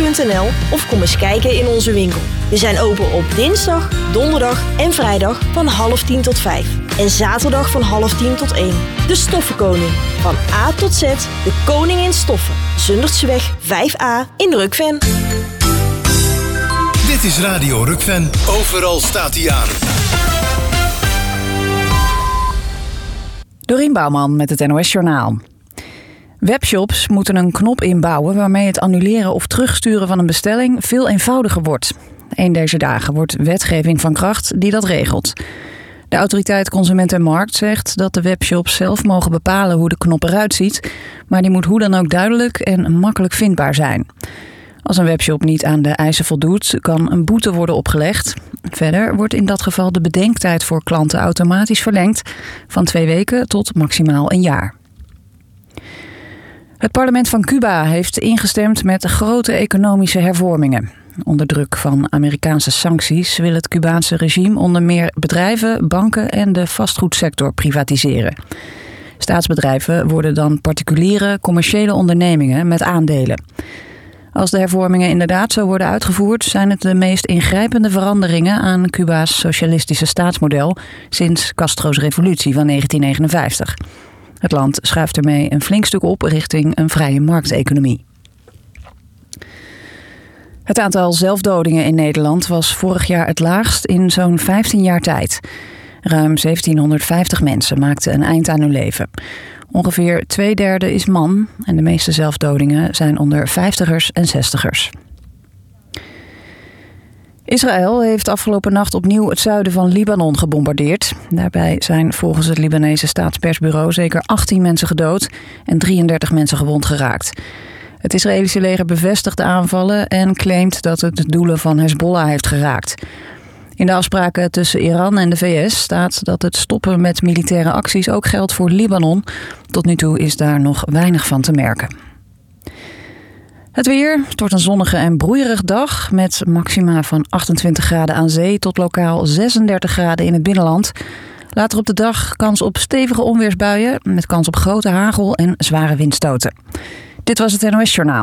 www.rukven.nl of kom eens kijken in onze winkel. We zijn open op dinsdag, donderdag en vrijdag van 9:30 tot 5. En zaterdag van 9:30 tot 1. De Stoffenkoning. Van A tot Z, de koning in stoffen. Zundertseweg 5A in Rukven. Dit is Radio Rukven. Overal staat hij aan. Dorien Bouwman met het NOS Journaal. Webshops moeten een knop inbouwen waarmee het annuleren of terugsturen van een bestelling veel eenvoudiger wordt. Een deze dagen wordt wetgeving van kracht die dat regelt. De autoriteit Consument en Markt zegt dat de webshops zelf mogen bepalen hoe de knop eruit ziet, maar die moet hoe dan ook duidelijk en makkelijk vindbaar zijn. Als een webshop niet aan de eisen voldoet, kan een boete worden opgelegd. Verder wordt in dat geval de bedenktijd voor klanten automatisch verlengd van 2 weken tot maximaal 1 jaar. Het parlement van Cuba heeft ingestemd met grote economische hervormingen. Onder druk van Amerikaanse sancties wil het Cubaanse regime onder meer bedrijven, banken en de vastgoedsector privatiseren. Staatsbedrijven worden dan particuliere, commerciële ondernemingen met aandelen. Als de hervormingen inderdaad zo worden uitgevoerd, zijn het de meest ingrijpende veranderingen aan Cuba's socialistische staatsmodel sinds Castro's revolutie van 1959. Het land schuift ermee een flink stuk op richting een vrije markteconomie. Het aantal zelfdodingen in Nederland was vorig jaar het laagst in zo'n 15 jaar tijd. Ruim 1750 mensen maakten een eind aan hun leven. Ongeveer 2/3 is man en de meeste zelfdodingen zijn onder 50ers en 60ers. Israël heeft afgelopen nacht opnieuw het zuiden van Libanon gebombardeerd. Daarbij zijn volgens het Libanese staatspersbureau zeker 18 mensen gedood en 33 mensen gewond geraakt. Het Israëlische leger bevestigt de aanvallen en claimt dat het de doelen van Hezbollah heeft geraakt. In de afspraken tussen Iran en de VS staat dat het stoppen met militaire acties ook geldt voor Libanon. Tot nu toe is daar nog weinig van te merken. Het weer, het wordt een zonnige en broeierig dag met maxima van 28 graden aan zee tot lokaal 36 graden in het binnenland. Later op de dag kans op stevige onweersbuien met kans op grote hagel en zware windstoten. Dit was het NOS Journaal.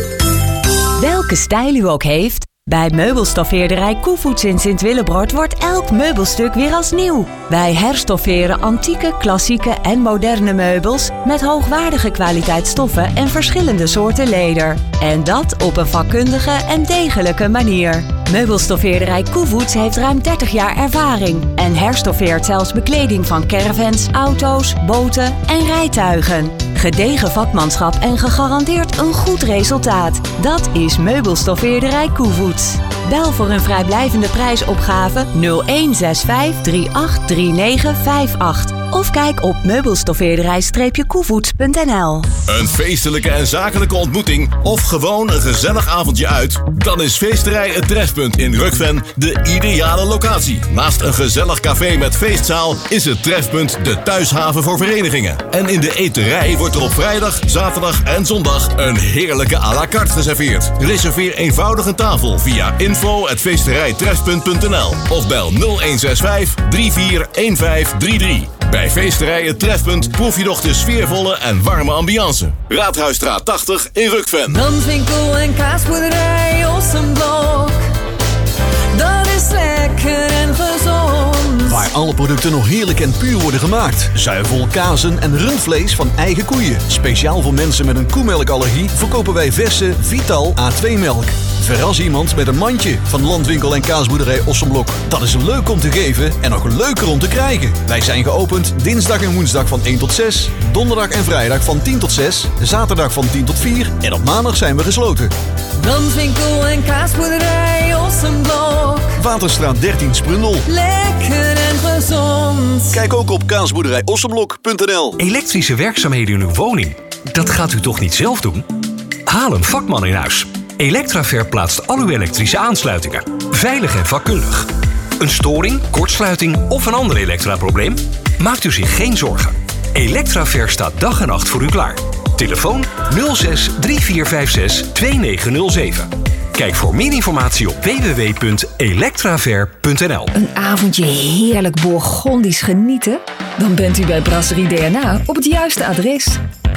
Welke stijl u ook heeft, bij meubelstoffeerderij Koevoets in Sint-Willebroord wordt elk meubelstuk weer als nieuw. Wij herstofferen antieke, klassieke en moderne meubels met hoogwaardige kwaliteitsstoffen en verschillende soorten leder. En dat op een vakkundige en degelijke manier. Meubelstoffeerderij Koevoets heeft ruim 30 jaar ervaring en herstoffeert zelfs bekleding van caravans, auto's, boten en rijtuigen. Gedegen vakmanschap en gegarandeerd een goed resultaat. Dat is Meubelstoffeerderij Koevoets. Bel voor een vrijblijvende prijsopgave 0165 383958. Of kijk op meubelstoffeerderij-koevoets.nl. Een feestelijke en zakelijke ontmoeting of gewoon een gezellig avondje uit? Dan is Feesterij Het Trefpunt in Rukven de ideale locatie. Naast een gezellig café met feestzaal is het Trefpunt de thuishaven voor verenigingen. En in de eterij wordt er op vrijdag, zaterdag en zondag een heerlijke à la carte geserveerd. Reserveer eenvoudig een tafel via info@feesterijtrefpunt.nl of bel 0165 341533. Bij Feesterij Het Trefpunt proef je nog de sfeervolle en warme ambiance. Raadhuisstraat 80 in Rukven. Danswinkel en kaasboerderij Ossenblok. Dat is lekker en gezond. Waar alle producten nog heerlijk en puur worden gemaakt. Zuivel, kazen en rundvlees van eigen koeien. Speciaal voor mensen met een koemelkallergie verkopen wij verse Vital A2-melk. Verras iemand met een mandje van Landwinkel en kaasboerderij Ossenblok. Dat is leuk om te geven en nog leuker om te krijgen. Wij zijn geopend dinsdag en woensdag van 1 tot 6. Donderdag en vrijdag van 10 tot 6. Zaterdag van 10 tot 4. En op maandag zijn we gesloten. Danswinkel en kaasboerderij Ossenblok. Waterstraat 13 Sprundel. Lekker en gezond. Kijk ook op kaasboerderijossenblok.nl. Elektrische werkzaamheden in uw woning? Dat gaat u toch niet zelf doen? Haal een vakman in huis. Electraver plaatst al uw elektrische aansluitingen. Veilig en vakkundig. Een storing, kortsluiting of een ander elektraprobleem? Maakt u zich geen zorgen. Electraver staat dag en nacht voor u klaar. Telefoon 06 3456 2907. Kijk voor meer informatie op www.electraver.nl. Een avondje heerlijk Bourgondisch genieten? Dan bent u bij Brasserie DNA op het juiste adres.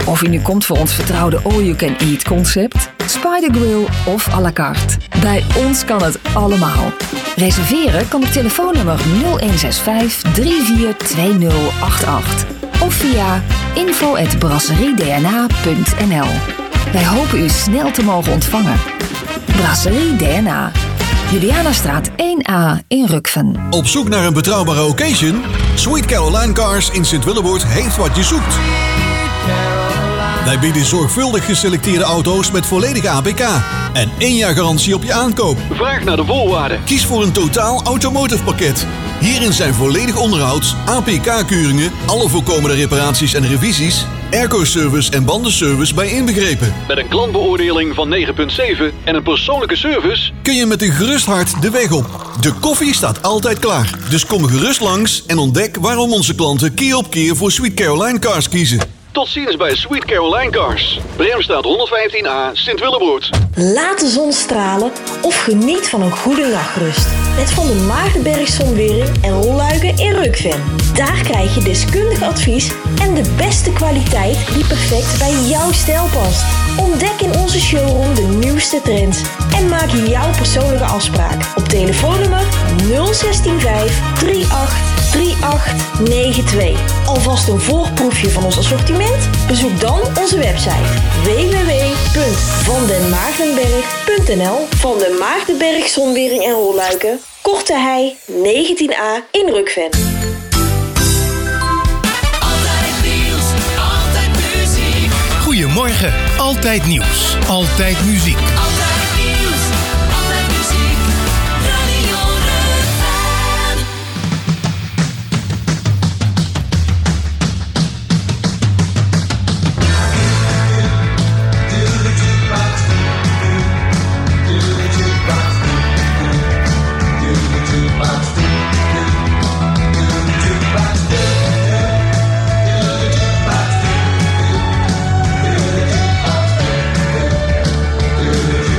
Of u nu komt voor ons vertrouwde all-you-can-eat concept, Spider Grill of à la carte. Bij ons kan het allemaal. Reserveren kan op telefoonnummer 0165 342088 of via info@brasseriedna.nl. Wij hopen u snel te mogen ontvangen. Brasserie DNA. Julianastraat 1A in Rukven. Op zoek naar een betrouwbare occasion? Sweet Caroline Cars in Sint-Willeboord heeft wat je zoekt. Wij bieden zorgvuldig geselecteerde auto's met volledige APK en 1 jaar garantie op je aankoop. Vraag naar de voorwaarden. Kies voor een totaal automotive pakket. Hierin zijn volledig onderhouds, APK-keuringen, alle voorkomende reparaties en revisies, airco-service en bandenservice bij inbegrepen. Met een klantbeoordeling van 9,7 en een persoonlijke service kun je met een gerust hart de weg op. De koffie staat altijd klaar, dus kom gerust langs en ontdek waarom onze klanten keer op keer voor Sweet Caroline Cars kiezen. Tot ziens bij Sweet Caroline Cars. Bremstraat 115A, Sint-Willeboord. Laat de zon stralen of geniet van een goede nachtrust. Met Van der Maagdenberg Zonwering en Rolluiken in Rukven. Daar krijg je deskundig advies en de beste kwaliteit die perfect bij jouw stijl past. Ontdek in onze showroom de nieuwste trends en maak jouw persoonlijke afspraak op telefoonnummer 0165 383892. Alvast een voorproefje van ons assortiment? Bezoek dan onze website www.vandenmaagdenberg.nl. Van den Maagdenberg Zonwering en Rolluiken, Korte Hei 19A in Rukven. Goedemorgen, altijd nieuws, altijd muziek. Altijd nieuws, altijd muziek. Radio Rukven. Do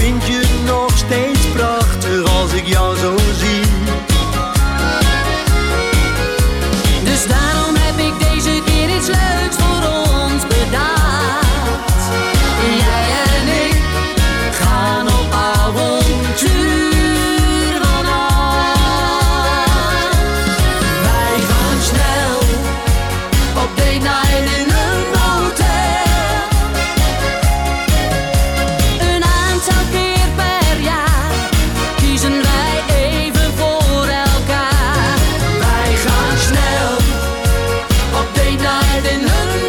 vind je het nog steeds prachtig als ik jou zo zie. Dus daarom heb ik deze keer iets leuks voor ons bedacht. Jij en ik gaan op avontuur vannacht. Wij gaan snel op date night in een hotel. Een aantal keer per jaar kiezen wij even voor elkaar. Wij gaan snel op date night in een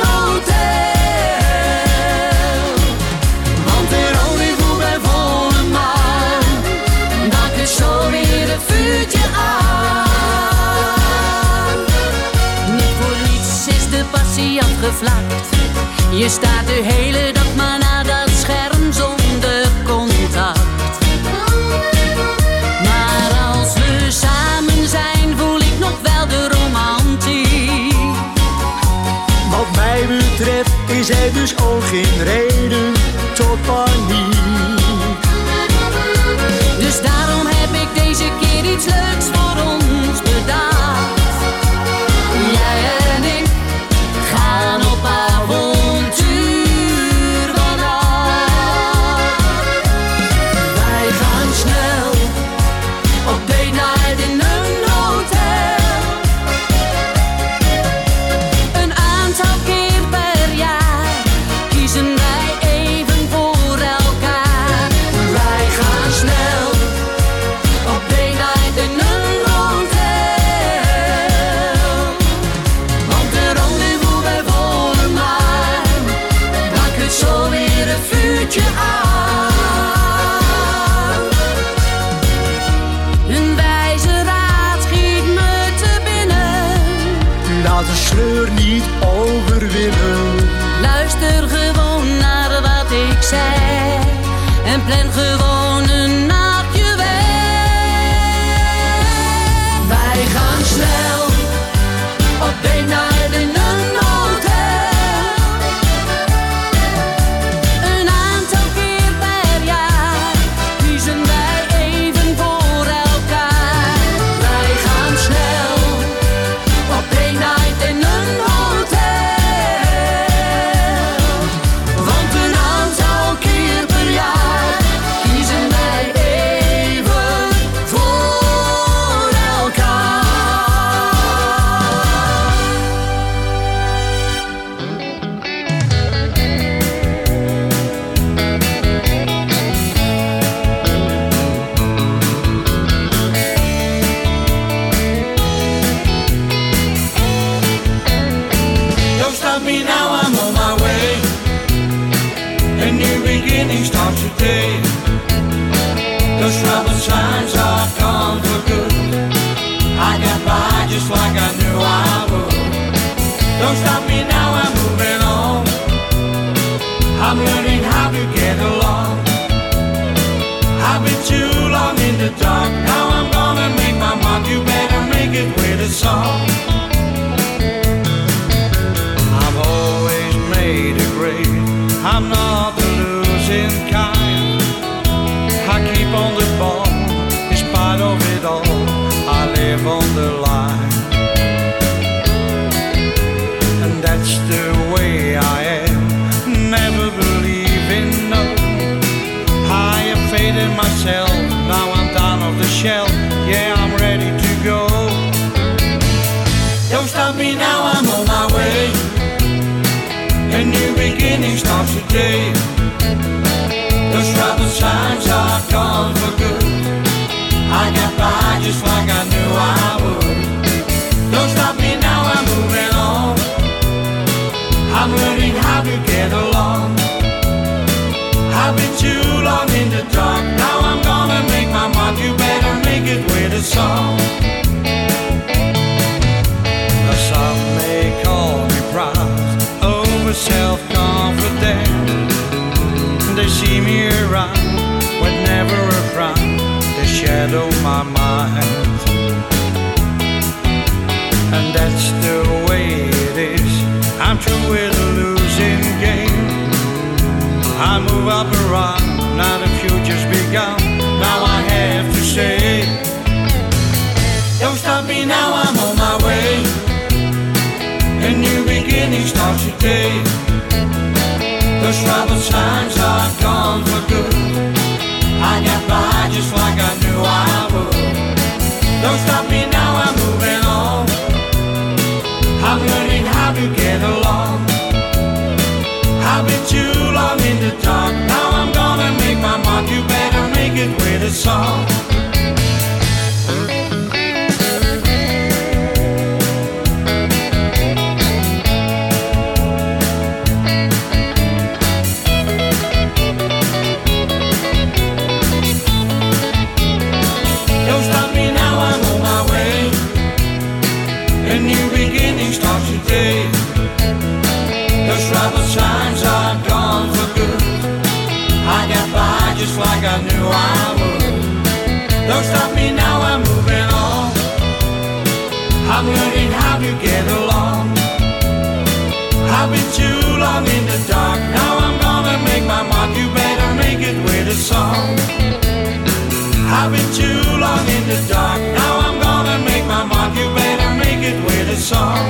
hotel. Want de rendezvous bij volle maan, dat is zo weer een vuurtje aan. Niet voor niets is de passie afgevlakt. Je staat de hele dag maar naar dat scherm zonder contact. Maar als we samen zijn voel ik nog wel de romantiek. Wat mij betreft is er dus ook geen reden tot paniek. Dus daarom heb ik deze keer iets leuks voor ons bedacht. Jij en ik gaan op avontuur vannacht. Wij gaan snel op date night in een hotel. Een aantal keer per jaar kiezen wij even voor elkaar. Wij gaan snel op date night in een hotel. Want de rendezvous bij volle maan, wakkert zo weer een vuurtje aan. Een wijze raad schiet me te binnen. Laat de sleur niet overwinnen. Luister gewoon naar wat ik zei en plan gewoon een nachtje weg. Wij gaan snel op date night in een hotel. Een aantal keer per jaar kiezen wij even voor elkaar. Wij gaan snel op date night in een hotel. Want een aantal keer per jaar kiezen wij even voor elkaar. Don't stop me now, I'm on my way. A new beginning starts today. Those troubled times are gone for good. I got by just like I knew I would. Don't stop me now, I'm moving on. I'm learning how to get along. I've been too long in the dark. Now I'm gonna make my mark. You better make it with a song. I've always made a grade. I'm not the losing kind. I keep on the ball in spite of it all. I live on the line, and that's the way I am. Never believe in no. I have faith in myself. Now I'm down off the shelf. Yeah, I'm ready to go. Don't stop me now, I'm on my way. A new beginning starts today. Those troubled times are gone for good. I got by just like I knew I would. Don't stop me now, I'm moving on. I'm learning how to get along. I've been too long in the dark. Now I'm gonna make my mark. You better make it with a song. Now some may call me proud, over self-confident. They see me around with never a frown. They shadow my mind, and that's the way it is. I'm through with the losing game. I move up around, now the future's beginning starts today. Those troubled times are gone for good. I got by just like I knew I would. Don't stop me now, I'm moving on. I'm learning how to get along. I've been too long in the dark. Now I'm gonna make my mark. You better make it with a song. Don't stop me now, I'm on my way. A new beginning starts today. Those troubled times are gone for good. I got by just like I knew I would. Don't stop me now, I'm moving on. I'm learning how to get along. I've been too long in the dark. Now I'm gonna make my mark. You better make it with a song. I've been too long in the dark. Now I'm gonna make my mark. You better make it with a song.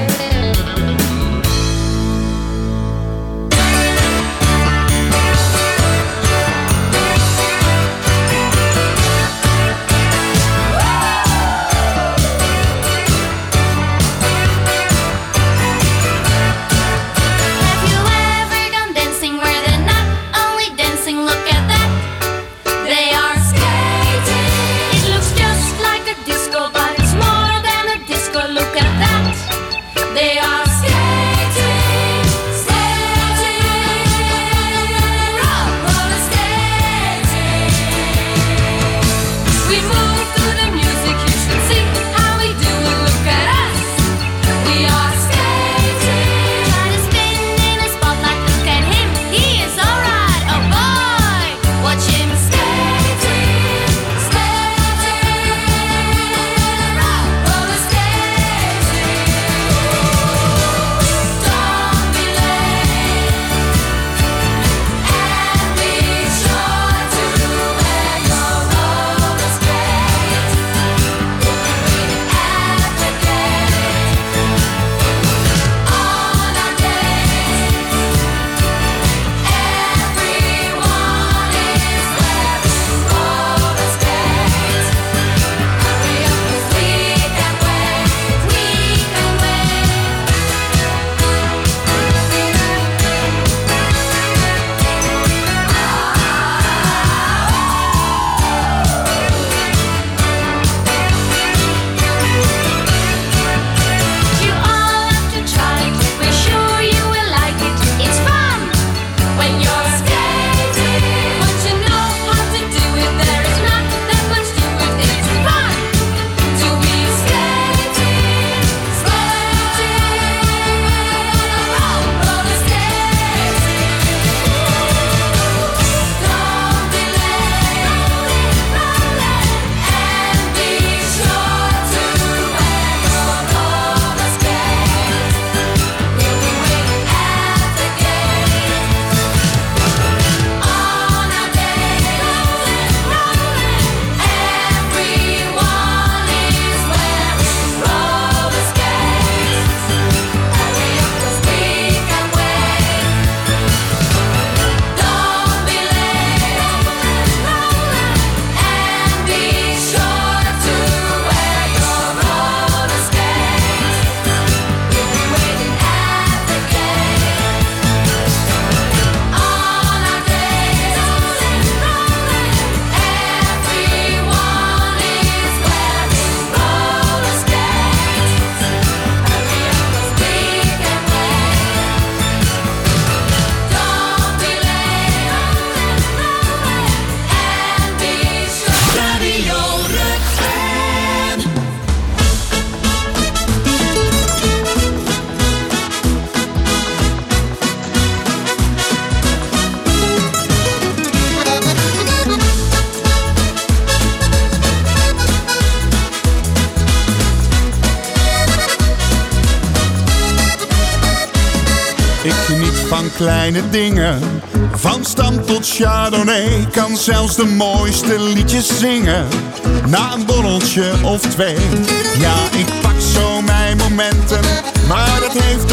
Ik geniet van kleine dingen, van stam tot chardonnay. Kan zelfs de mooiste liedjes zingen, na een borreltje of twee. Ja, ik pak zo mijn momenten, maar dat heeft toch iedereen.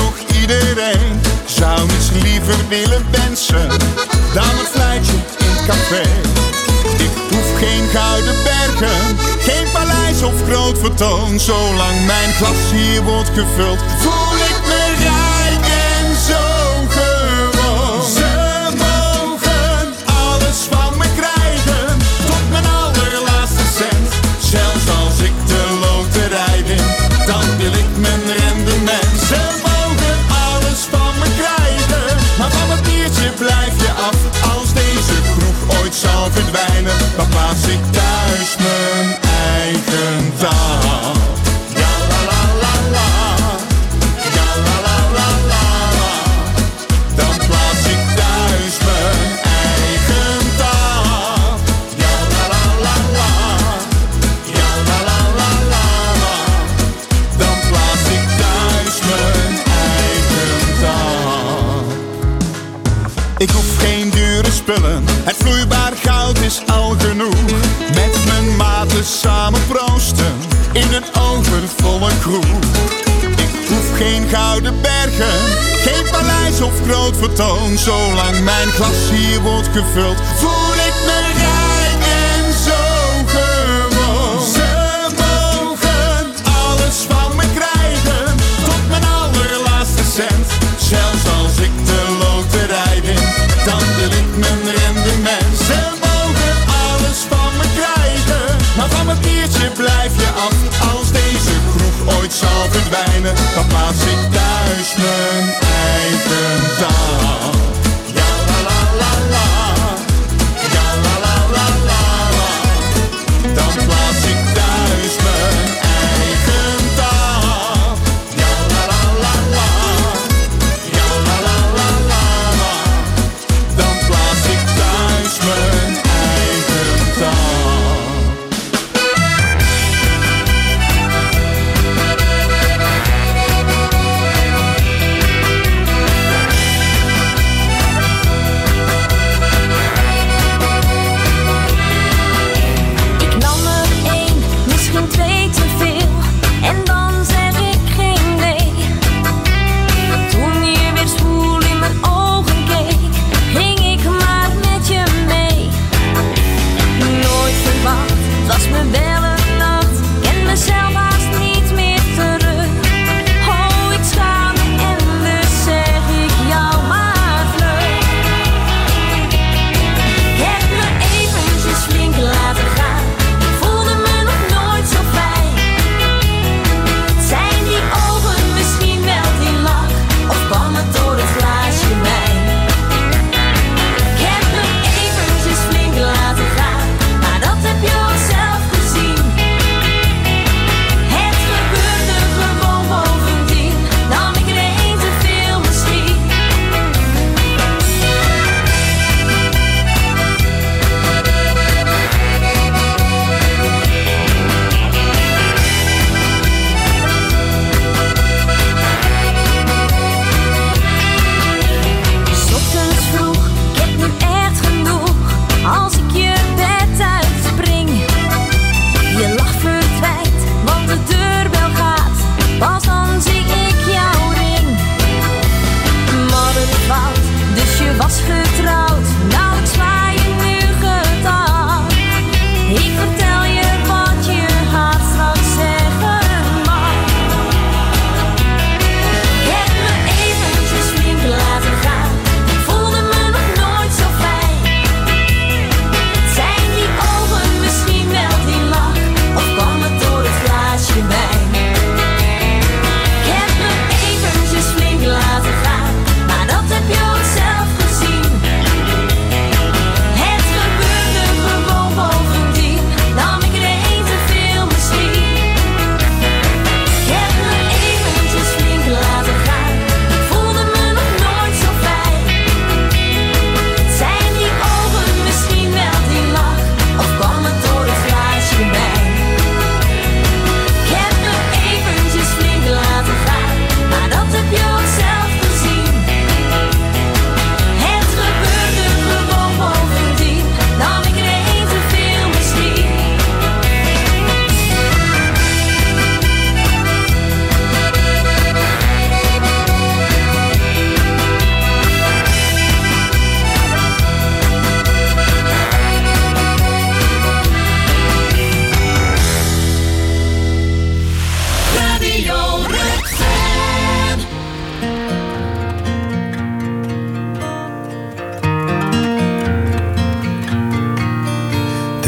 iedereen zou niets liever willen wensen dan een fluitje in het café. Ik hoef geen gouden bergen, geen paleis of groot vertoon. Zolang mijn glas hier wordt gevuld, voel ik me rijk en zo gewoon. Ze mogen alles van me krijgen, tot mijn allerlaatste cent. Zelfs als ik de loterij win, dan wil ik mijn rendement. Ze mogen alles van me krijgen, maar van het biertje blijf je af. Als deze kroeg ooit zal verdwijnen, dan plaats ik thuis mijn eigen taal. Ja la la la la, ja la la la la la. Dan plaats ik thuis mijn eigen taal. Ja la la la la, ja la la la la la. Dan plaats ik thuis mijn eigen taal. Ik hoef geen dure spullen, het vloeibaar goud is al genoeg. Met mijn maten samen proosten in een overvolle kroeg. Ik hoef geen gouden bergen, geen paleis of groot vertoon. Zolang mijn glas hier wordt gevuld, voel ik me rijk en zo gewoon. Ze mogen alles van me krijgen, tot mijn allerlaatste cent. Zelfs als ik de loterij win, dan wil ik mijn rendement. Ze mogen alles van me krijgen, maar van mijn biertje blijf je af. Als deze kroeg ooit zal verdwijnen, dan plaats ik thuis mijn eigen taal. Ja la la la la, ja la la la la la. Dan plaats ik thuis mijn eigen taal. Ja la la la la, ja la la la la la. Dan plaats ik thuis mijn eigen taal.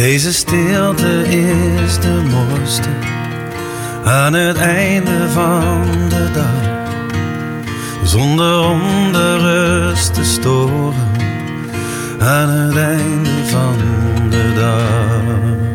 Deze stilte is de mooiste aan het einde van de dag. Zonder onrust te storen aan het einde van de dag.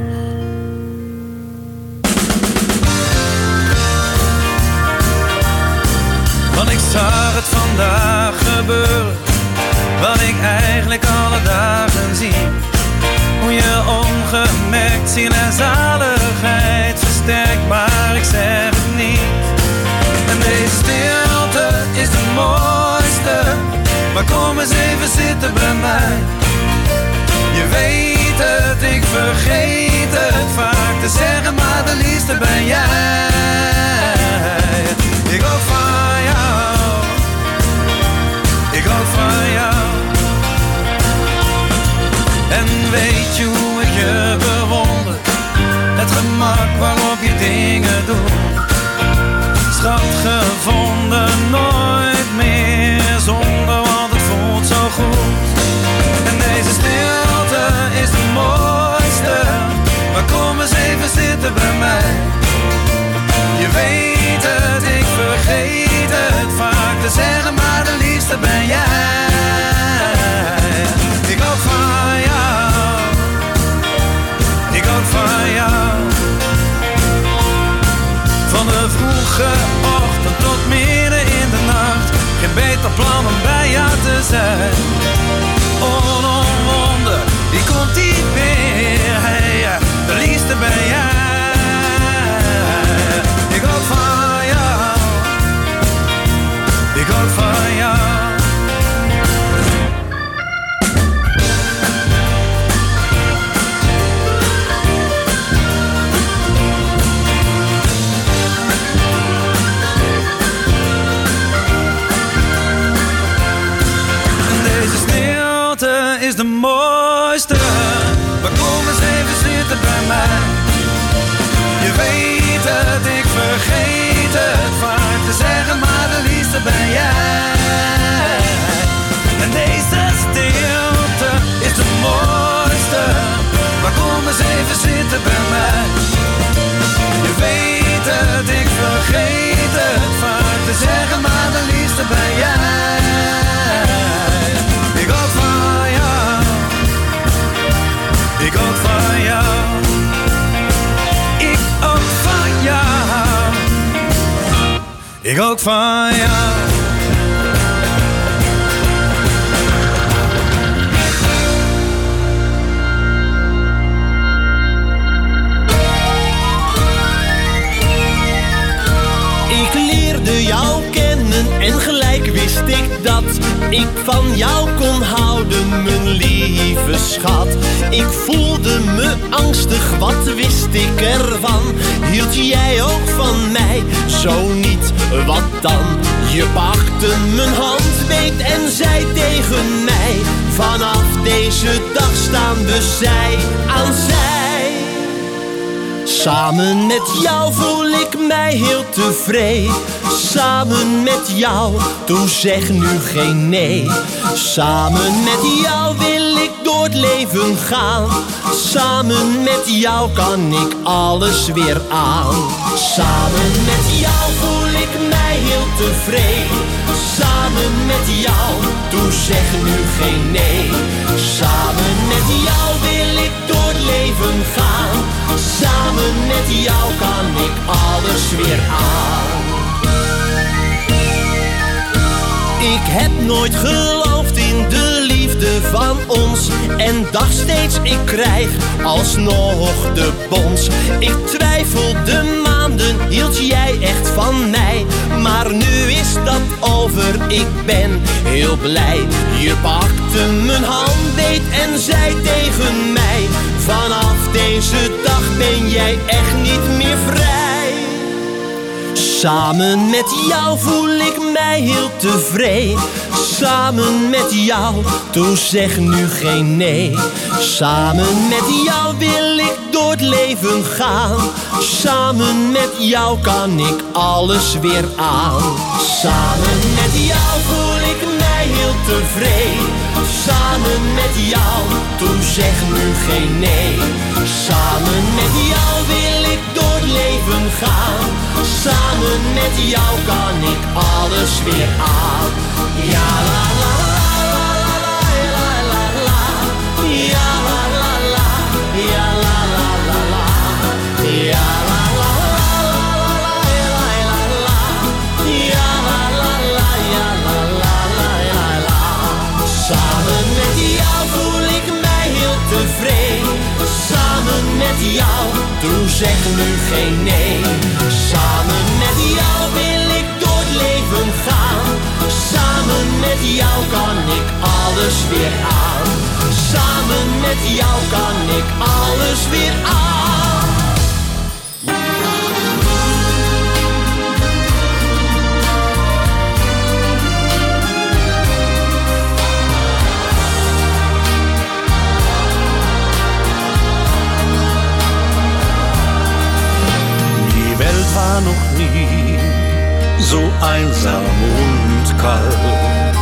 Want ik zag het vandaag gebeuren, wat ik eigenlijk alle dagen zie. Hoe je ongemerkt ziel en zaligheid versterkt, maar ik zeg het niet. En deze stilte is de mooiste, maar kom eens even zitten bij mij. Je weet het, ik vergeet het vaak te zeggen, maar de liefste ben jij. Ik hou van jou, ik hou van jou. En weet je hoe ik je bewonder, het gemak waarop je dingen doet. Schat gevonden, nooit meer zonder, want het voelt zo goed. En deze stilte is de mooiste, maar kom eens even zitten bij mij. Je weet het, ik vergeet het vaak te zeggen, maar de liefste ben jij. Ik hou van jou, ik hou van jou. Van de vroege ochtend tot midden in de nacht, geen beter plan om bij jou te zijn. Onomwonden, die komt niet meer, hey, de liefste ben jij. Ik hou van jou, ik hou van jou. Is de mooiste, maar kom eens even zitten bij mij. Je weet het, ik vergeet het vaak te zeggen, maar de liefste ben jij. En deze stilte is de mooiste, maar kom eens even zitten bij mij. Je weet het, ik vergeet het vaak te zeggen, maar de liefste ben jij. Ik hou van jou, ik hou van jou, ik hou van jou, ik hou van jou. Ik leerde jou kennen en gelijk wist ik dat ik van jou kon houden, mijn lieve schat. Ik voelde me angstig, wat wist ik ervan? Hield jij ook van mij? Zo niet, wat dan? Je pakte mijn hand, beet en zei tegen mij: vanaf deze dag staan we zij aan zij. Samen met jou voel ik mij heel tevreden. Samen met jou, toe zeg nu geen nee. Samen met jou wil ik door het leven gaan. Samen met jou kan ik alles weer aan. Samen met jou voel ik mij heel tevreden. Samen met jou, toe zeg nu geen nee. Samen met jou wil ik door het leven gaan. Samen met jou kan ik alles weer aan. Ik heb nooit geloofd in de liefde van ons. En dacht steeds, ik krijg alsnog de bons. Ik twijfelde maanden, hield jij echt van mij? Maar nu is dat over, ik ben heel blij. Je pakte mijn hand, beet en zei tegen mij: vanaf deze dag ben jij echt niet meer vrij. Samen met jou voel ik mij heel tevreden. Samen met jou, toe zeg nu geen nee. Samen met jou wil ik door het leven gaan. Samen met jou kan ik alles weer aan. Samen met jou voel ik mij heel tevreden. Samen met jou, toe zeg nu geen nee. Samen met jou wil ik door het leven gaan. Samen met jou kan ik alles weer aan. Ja la la la la la la la. Ja la la la. Ja la la la la. Ja la la la la la. Ja la la la. Ja la la la la. Samen met jou voel ik mij heel tevreden. Samen met jou, doe zeg nu geen nee. Samen met jou wil ik door het leven gaan. Samen met jou kan ik alles weer aan. Samen met jou kan ik alles weer aan. War noch nie so einsam und kalt.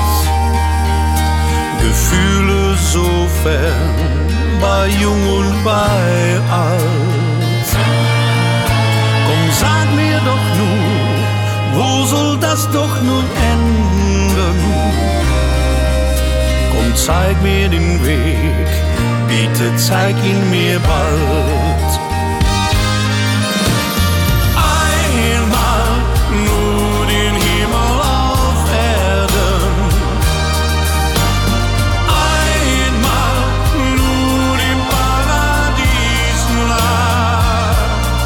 Gefühle so fern, bei jung und bei alt. Komm, sag mir doch nun, wo soll das doch nun enden? Komm, zeig mir den Weg, bitte zeig ihn mir bald. Nur den Himmel auf Erden. Einmal nur im Paradies nah.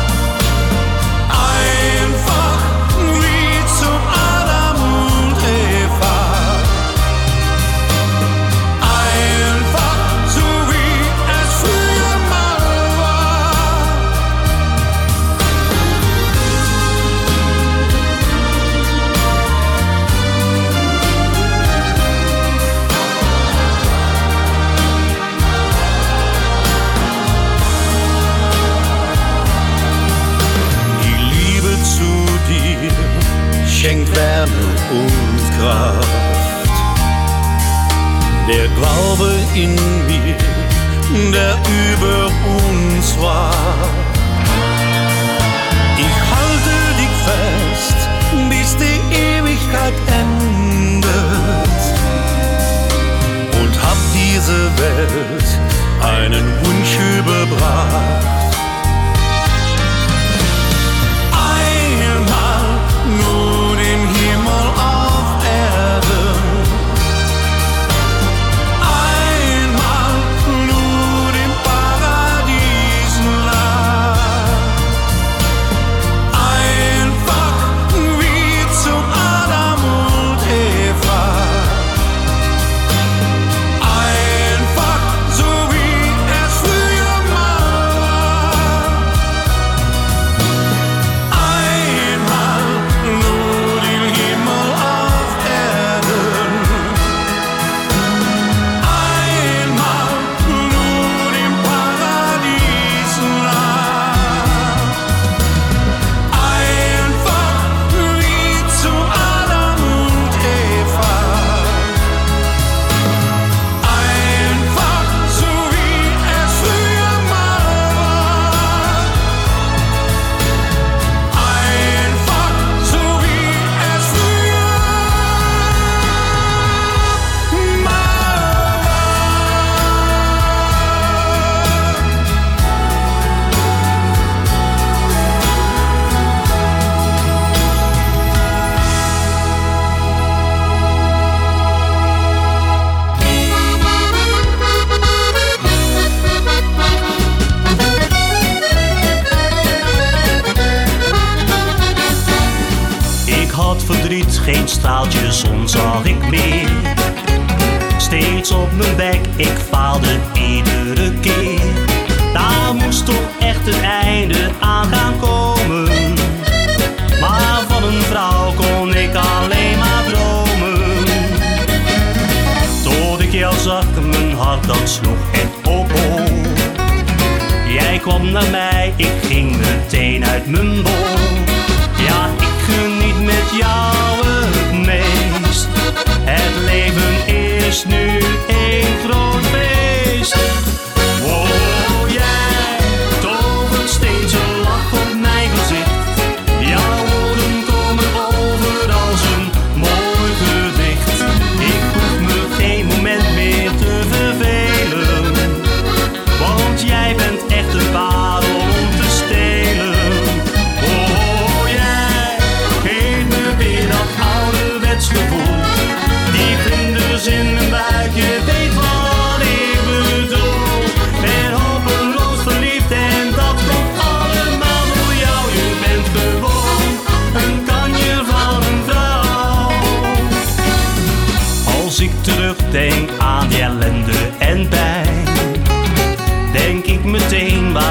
Einfach wie zum Adam und Eva. Einfach so wie es früher mal war. Schenkt Wärme und Kraft. Der Glaube in mir, der über uns war. Ich halte dich fest, bis die Ewigkeit endet. Und hab diese Welt einen Wunsch überbracht. Nur den Himmel auf Erden. Einmal nur im Paradies nah. Einfach wie zum Adam und Eva. Einfach so wie es früher mal war. Einmal nur den Himmel auf Erden. Einmal nur im Paradies nah. Einfach wie zu Adam und Eva. Einfach so wie es früher mal war. Einfach so wie es früher mal war. Ik had verdriet, geen straaltje zon zag ik meer. Steeds op mijn bek, ik faalde iedere keer. Daar moest toch echt een einde aan gaan komen. Maar van een vrouw kon ik alleen maar dromen. Tot ik jou zag, mijn hart dat sloeg echt op hol. Jij kwam naar mij, ik ging meteen uit mijn bol. Ja, ik geniet met jou het meest. Het leven is nu één groot feest. Oh, jij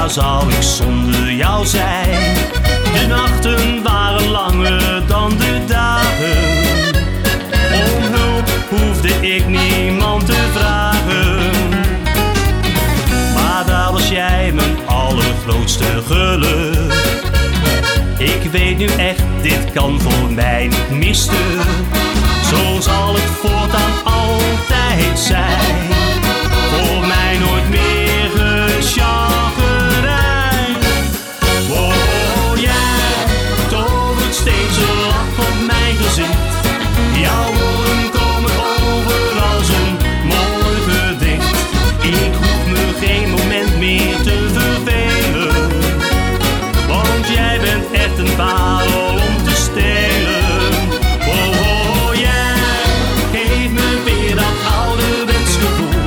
waar zou ik zonder jou zijn? De nachten waren langer dan de dagen. Om hulp hoefde ik niemand te vragen. Maar daar was jij mijn allergrootste geluk. Ik weet nu echt, dit kan voor mij niet misten. Zo zal het voortaan altijd zijn. Voor mij nooit meer gechaggerijn. Oh, jij tovert steeds een lach op mijn gezicht. Jouw woorden komen over als een mooi gedicht. Ik hoef me geen moment meer te vervelen. Want jij bent echt een parel om te stelen. Oh, jij geeft me weer dat ouderwets gevoel.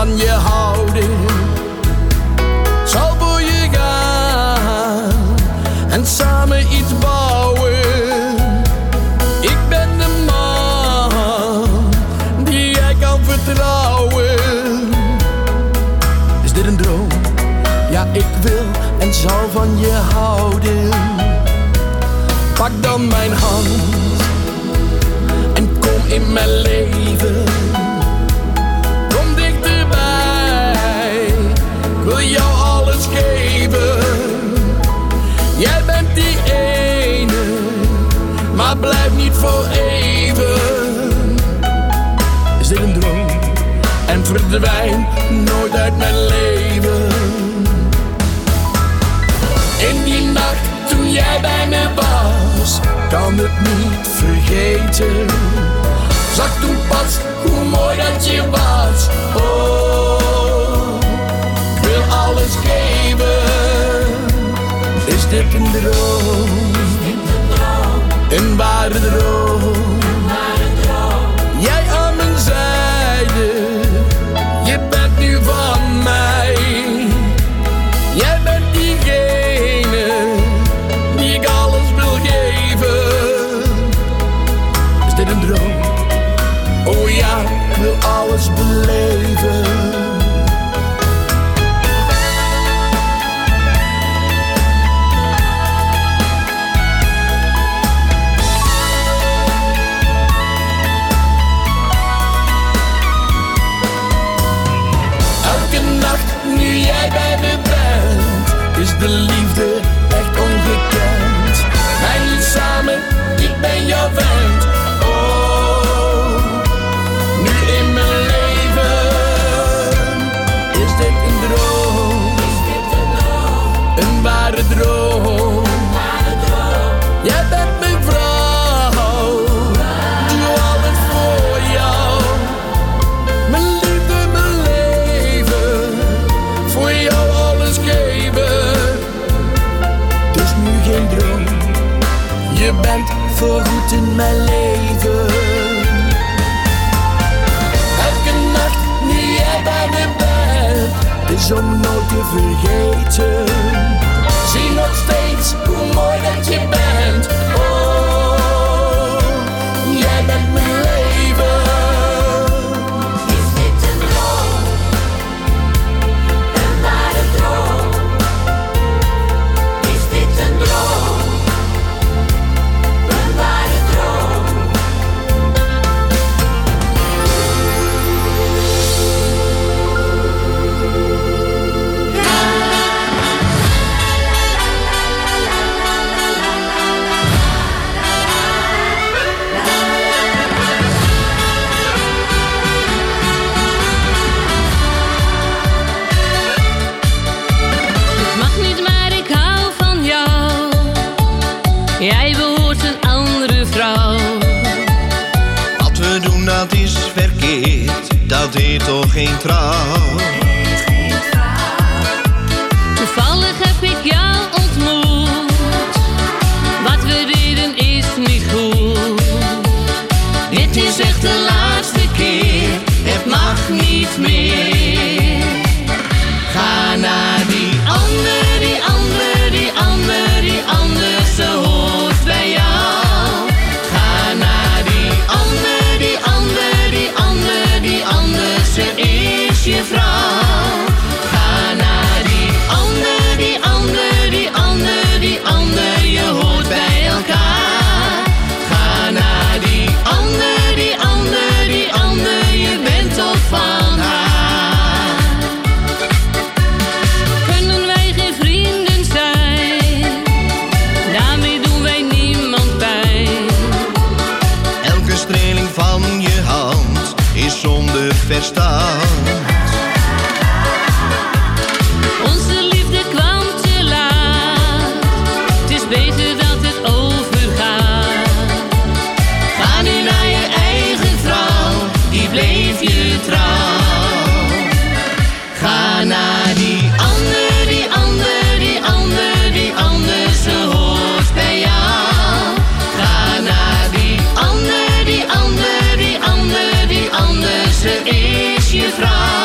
van je houden, zal voor je gaan en samen iets bouwen. Ik ben de man die jij kan vertrouwen. Is dit een droom? Ja, ik wil en zal van je houden. Pak dan mijn hand en kom in mijn leven. Kom dichterbij, ik wil jou alles geven. Jij bent die ene, maar blijf niet voor even. Is dit een droom? En verdwijn nooit uit mijn leven. In die nacht toen jij bij me was, kan het niet vergeten. Zag toen pas hoe mooi dat je was. Oh, ik wil alles geven. Is dit een droom? Een ware droom? Jij aan mijn zijde, je bent nu van mij. Jij bent diegene die ik alles wil geven. Is dit een droom? Oh ja, ik wil alles beleven. Elke nacht nu jij bij me bent, is de liefde echt ongekend. Wij niet samen, ik ben jouw vent. Oh, nu in mijn leven, is dit een droom? Een ware droom? Jij bent mijn vrouw, doe alles voor jou. Mijn liefde, mijn leven, voor jou alles geven. Het is nu geen droom, je bent voorgoed in mijn leven. Elke nacht nu jij bij me bent, is om nooit te vergeten. Zie nog steeds hoe mooi dat je bent. Oh, jij bent mijn leven. Is dit een droom? Een ware droom? Is dit een droom? Een ware droom? Het mag niet, maar ik hou van jou. Jij behoort een andere vrouw. Wat we doen dat is verkeerd, dat heet toch geen trouw. Toevallig heb ik jou ontmoet. Wat we deden is niet goed. Dit is echt de laatste keer, het mag niet meer. Ga naar die ander, die ander, die ander, die ander, ze hoort bij jou. Ga naar die ander, die ander, die ander, die ander, ze is je vrouw. Ga naar die ander, die ander, die ander, die ander, je hoort bij elkaar. Ga naar die ander, die ander, die ander, je bent toch van haar. Kunnen wij geen vrienden zijn? Daarmee doen wij niemand pijn. Elke streling van je hand is zonder verstand. Onze liefde kwam te laat. Het is beter dat het overgaat. Ga nu naar je eigen vrouw, die bleef je trouw. Ga naar die ander, die ander, die ander, die ander, ze hoort bij jou. Ga naar die ander, die ander, die ander, die ander, ze is je vrouw.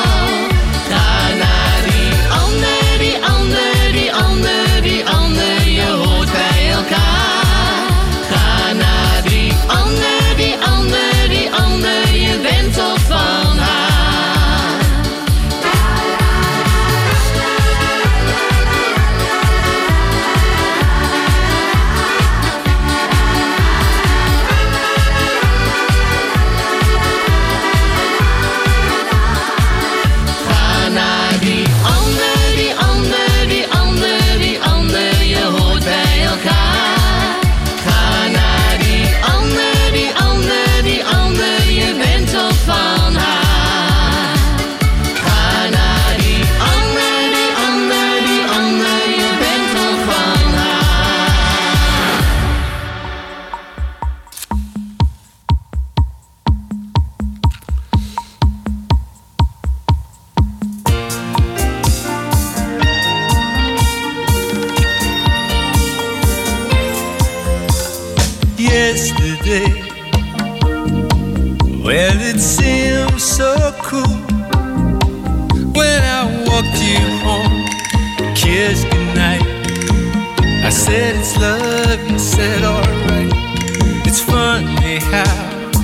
cool when I walked you home, kissed goodnight. I said it's love, you said alright. It's funny how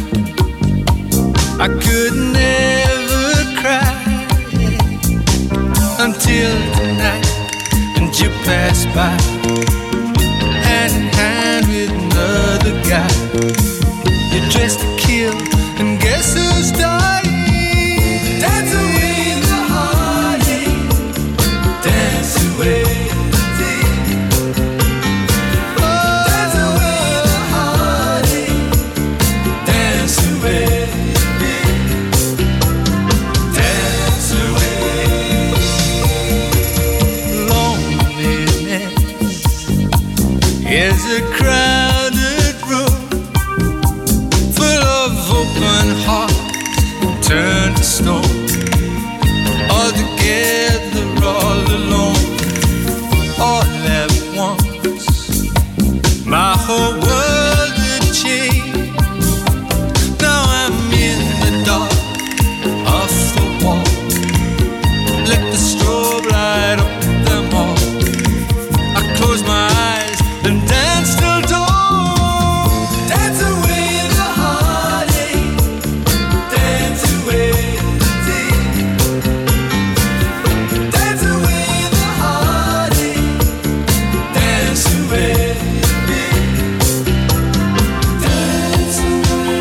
I could never cry until tonight, and you passed by, hand in hand with another guy. You're dressed to kill, and guess who's dying? Dance away the heartache, dance away the day. Dance away the heartache, dance away the day. Dance away. Loneliness is a crowded room full of open hearts turned to stone. All together, all alone, all at once. My whole world had changed. Now I'm in the dark, off the wall. Let the strobe light up them all. I close my eyes and dance till dawn. Dance away the heartache, dance away the day. Dance away the heartache, dance away the day. Dance away,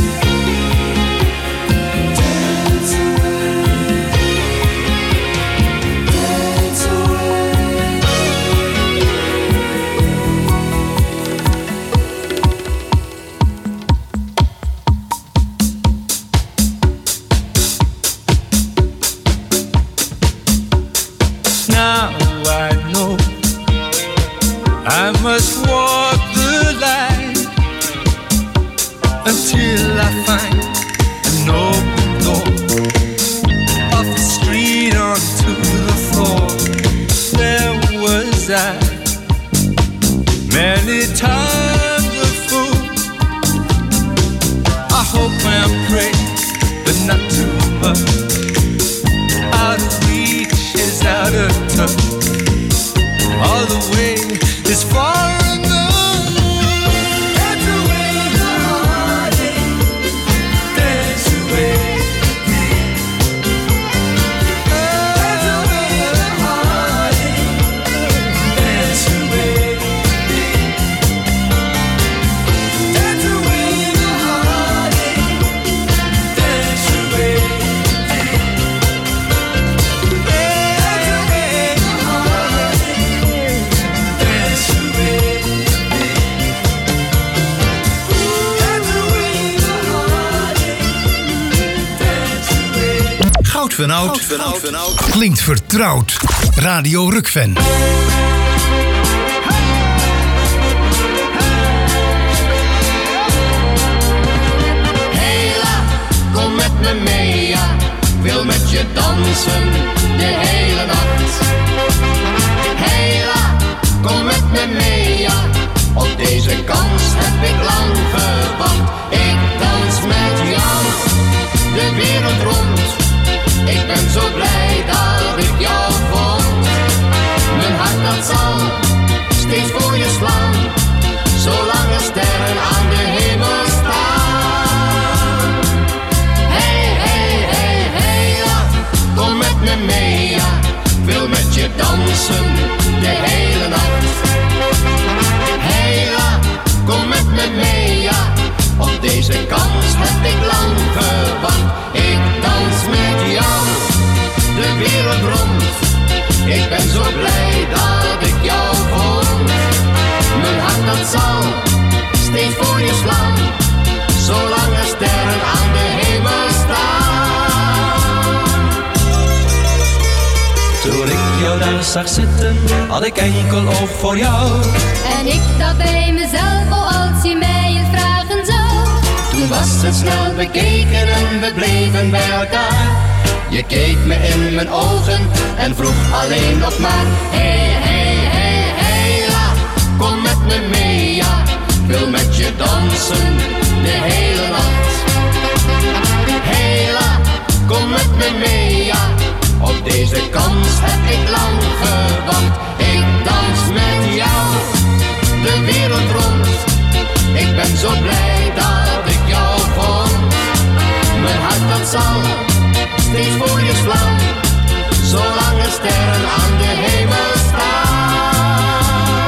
dance away, dance away. Now I know I must walk the line until I find an open door, off the street onto the floor. There was I, many times a fool. I hope and pray, but not too much. Out of reach is out of touch. All the way is far enough. Dance away the heartache, dance away the day. Dance away the heartache, dance away the day. Dance away the heartache, dance away the day. Goud van Oud klinkt vertrouwd. Radio Rukven. Hela, kom met me mee, ja. Ik wil met je dansen de hele nacht. Hela, kom met me mee, ja. Op deze kans heb ik lang gewacht. Ik dans met jou de wereld rond. Ik ben zo blij dat ik jou vond. Mijn hart dat zal steeds voor je slaan, zolang er sterren aan de hemel staan. Hey, hey, hey, hey, ja, kom met me mee, ja. Ik wil met je dansen de hele nacht. Hey, ja, kom met me mee, ja. Op deze kans heb ik lang gewacht. Ik dans met jou de wereld rond. Ik ben zo blij dat ik jou vond. Mijn hart dat zal steeds voor je slaan, zolang er sterren aan de hemel staan. Toen ik jou daar zag zitten, had ik enkel oog voor jou. En ik dacht bij mezelf, oh als je mij het vragen zou. Toen was het snel bekeken en we bleven bij elkaar. Je keek me in mijn ogen en vroeg alleen nog maar: hey, hey, hey, hey, la, kom met me mee, ja. Ik wil met je dansen de hele nacht. Hey, la, kom sterren aan de hemel staan.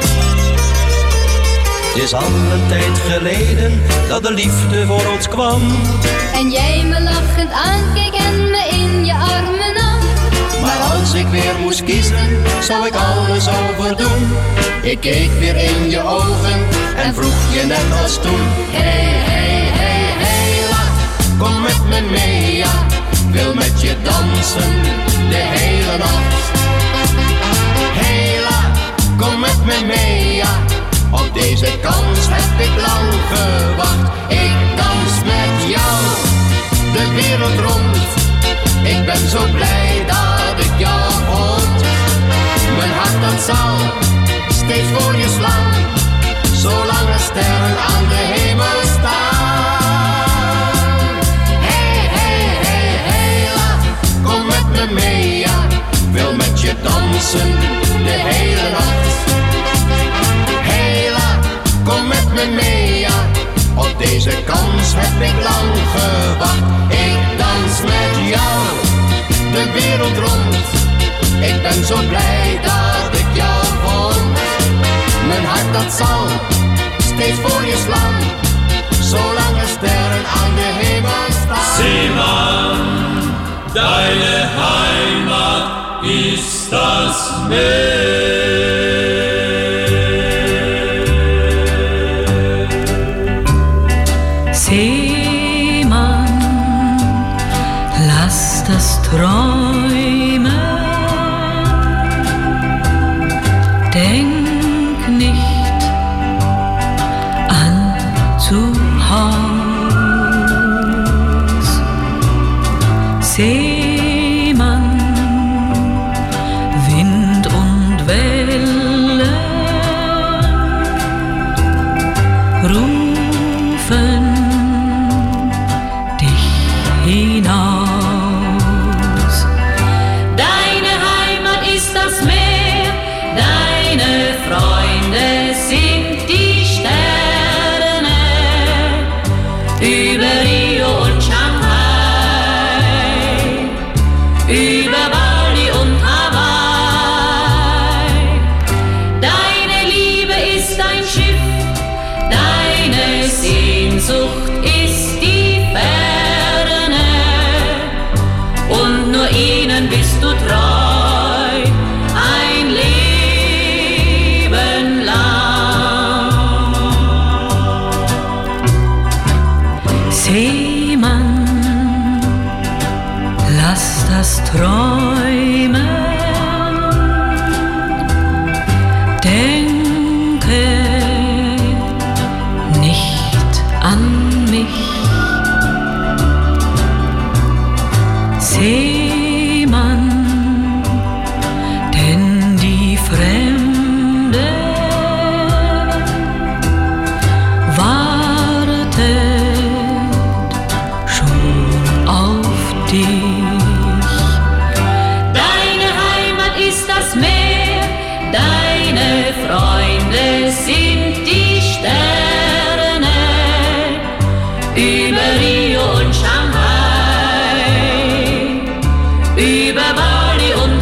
Het is al een tijd geleden dat de liefde voor ons kwam. En jij me lachend aankeek en me in je armen nam. Maar als ik weer moest kiezen, zou ik alles overdoen. Ik keek weer in je ogen en vroeg je net als toen. Hey, hey, hey, hey, la, kom met me mee, ja. Wil met je dansen de hele nacht. Hey, la, kom met me mee, ja. Op deze kans heb ik lang gewacht. Ik dans met jou de wereld rond. Ik ben zo blij dat ik jou vond. Mijn hart dat zal steeds voor je slaan, zolang er sterren aan de hemel staan. Hey, hey, hey, hey, la, kom met me mee, ja. Wil met je dansen de hele nacht. Hey, la, kom met me mee, ja. Op deze kans heb ik lang gewacht. Ik dans met jou de wereld rond. Ik ben zo blij dat ik jou vond. Mijn hart dat zal steeds voor je slaan, zolang er sterren aan de hemel staan. Seemann, deine Heimat ist das Meer. Seemann, lass das träumen. Denk nicht an zu Haus. Seemann, Wind und Welle rufen hinaus. Deine Heimat ist das Meer, deine Freunde sind die Sterne über Rio und Shanghai, über Bali und Hawaii. Deine Liebe ist ein Schiff, deine Sehnsucht ist die Ferne. Und nur ihnen bist du treu, ein Leben lang. Seemann, lass das träumen. Denke nicht an mich. Seemann, denn die Fremde wartet schon auf dich. Deine Heimat ist das Meer, deine Freunde sind die Sterne über Rio und Shanghai, über Bali und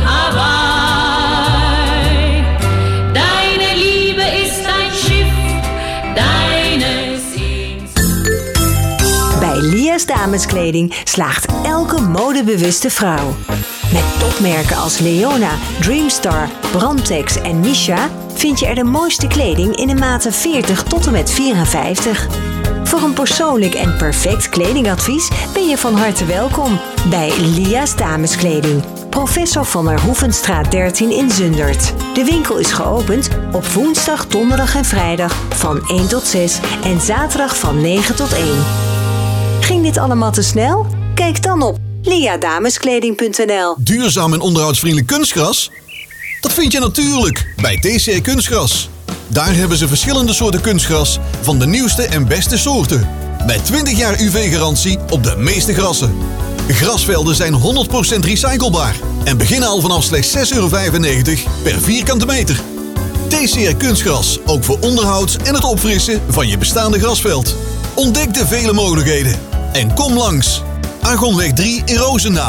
Hawaii. Deine Liebe ist ein Schiff, deine Sehnsucht. Bij Lia's Dameskleding slaagt elke modebewuste vrouw. Met topmerken als Leona, Dreamstar, Brandtex en Misha vind je er de mooiste kleding in de maten 40 tot en met 54. Voor een persoonlijk en perfect kledingadvies ben je van harte welkom bij Lia's Dameskleding. Professor van der Hoevenstraat 13 in Zundert. De winkel is geopend op woensdag, donderdag en vrijdag van 1 tot 6 en zaterdag van 9 tot 1. Ging dit allemaal te snel? Kijk dan op liadameskleding.nl. Duurzaam en onderhoudsvriendelijk kunstgras? Dat vind je natuurlijk bij TCR Kunstgras. Daar hebben ze verschillende soorten kunstgras van de nieuwste en beste soorten. Met 20 jaar UV-garantie op de meeste grassen. Grasvelden zijn 100% recyclebaar en beginnen al vanaf slechts €6,95 per vierkante meter. TCR Kunstgras, ook voor onderhoud en het opfrissen van je bestaande grasveld. Ontdek de vele mogelijkheden en kom langs. Argonweg 3 in Roosendaal.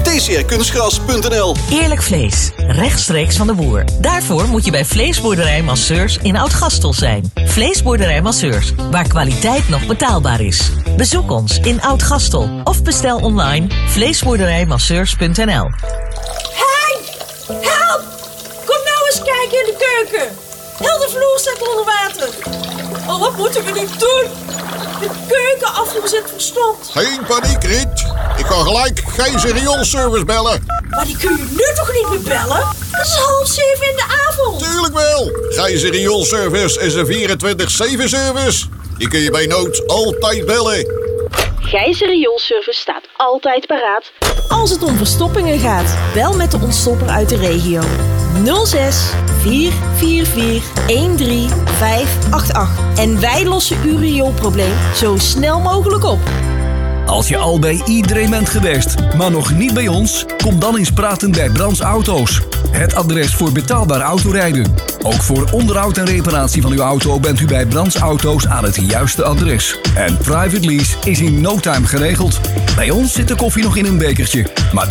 tcrkunstgras.nl. Eerlijk vlees, rechtstreeks van de boer. Daarvoor moet je bij Vleesboerderij Masseurs in Oud-Gastel zijn. Vleesboerderij Masseurs, waar kwaliteit nog betaalbaar is. Bezoek ons in Oud-Gastel of bestel online vleesboerderijmasseurs.nl. Hey! Help! Kom nou eens kijken in de keuken. Heel de vloer staat onder water. Oh, wat moeten we nu doen? De keukenafvoer zit verstompt. Geen paniek, Riet. Ik ga gelijk Gijs Rioolservice bellen. Maar die kun je nu toch niet meer bellen? Het is 6:30 in de avond. Tuurlijk wel. Gijs Rioolservice is een 24/7 service. Die kun je bij nood altijd bellen. Gijs Rioolservice staat altijd paraat als het om verstoppingen gaat. Bel met de ontstopper uit de regio. 06 444 13588. En wij lossen uw rioolprobleem zo snel mogelijk op. Als je al bij iedereen bent geweest, maar nog niet bij ons, kom dan eens praten bij Brands Auto's. Het adres voor betaalbaar autorijden. Ook voor onderhoud en reparatie van uw auto bent u bij Brands Auto's aan het juiste adres. En private lease is in no time geregeld. Bij ons zit de koffie nog in een bekertje, maar